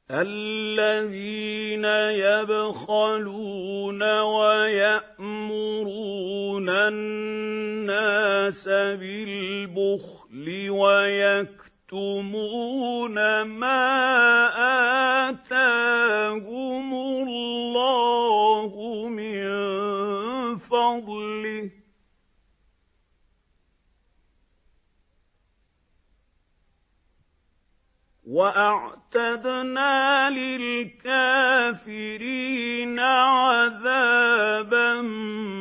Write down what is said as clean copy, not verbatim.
الَّذِينَ يَبْخَلُونَ وَيَأْمُرُونَ النَّاسَ بِالْبُخْلِ وَيَكْتُمُونَ مَا آتَاهُمُ اللَّهُ مِن فَضْلِهِ ۗ وَأَعْتَدْنَا لِلْكَافِرِينَ عَذَابًا